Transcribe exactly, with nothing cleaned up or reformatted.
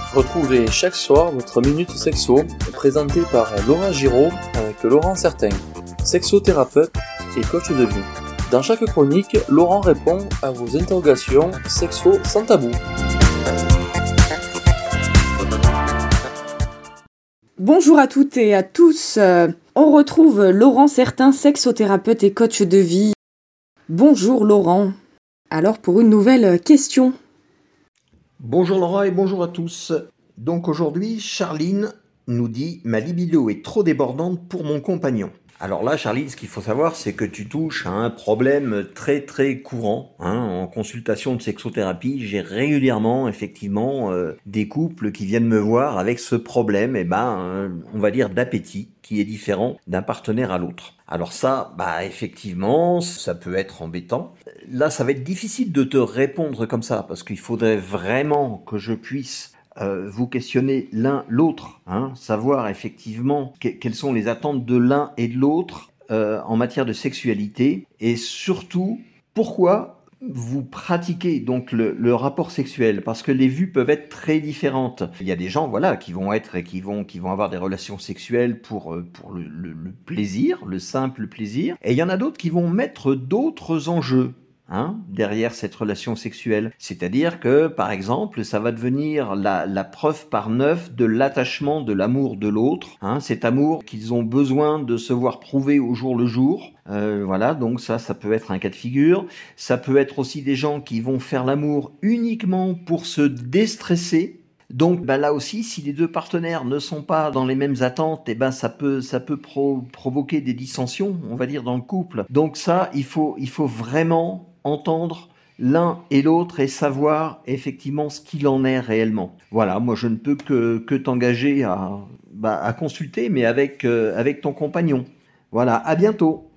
Retrouvez chaque soir votre Minute Sexo, présentée par Laura Giraud avec Laurent Certain, sexothérapeute et coach de vie. Dans chaque chronique, Laurent répond à vos interrogations sexo sans tabou. Bonjour à toutes et à tous, on retrouve Laurent Certain, sexothérapeute et coach de vie. Bonjour Laurent, alors pour une nouvelle question. Bonjour Laura et bonjour à tous. Donc aujourd'hui, Charline nous dit « Ma libido est trop débordante pour mon compagnon ». Alors là, Charline, ce qu'il faut savoir, c'est que tu touches à un problème très très courant. Hein. En consultation de sexothérapie, j'ai régulièrement, effectivement, euh, des couples qui viennent me voir avec ce problème, eh ben, euh, on va dire d'appétit, qui est différent d'un partenaire à l'autre. Alors ça, bah effectivement, ça peut être embêtant. Là, ça va être difficile de te répondre comme ça, parce qu'il faudrait vraiment que je puisse Euh, vous questionner l'un l'autre, hein, savoir effectivement que, quelles sont les attentes de l'un et de l'autre euh, en matière de sexualité, et surtout pourquoi vous pratiquez donc le, le rapport sexuel, parce que les vues peuvent être très différentes. Il y a des gens, voilà, qui vont être, qui vont, qui vont avoir des relations sexuelles pour pour le, le, le plaisir, le simple plaisir, et il y en a d'autres qui vont mettre d'autres enjeux. Hein, derrière cette relation sexuelle. C'est-à-dire que, par exemple, ça va devenir la, la preuve par neuf de l'attachement, de l'amour de l'autre. Hein, cet amour qu'ils ont besoin de se voir prouver au jour le jour. Euh, voilà, donc ça, ça peut être un cas de figure. Ça peut être aussi des gens qui vont faire l'amour uniquement pour se déstresser. Donc bah là aussi, si les deux partenaires ne sont pas dans les mêmes attentes, eh ben ça peut ça peut pro- provoquer des dissensions, on va dire, dans le couple. Donc ça, il faut il faut vraiment entendre l'un et l'autre et savoir effectivement ce qu'il en est réellement. Voilà, moi je ne peux que que t'engager à bah, à consulter, mais avec euh, avec ton compagnon. Voilà, à bientôt.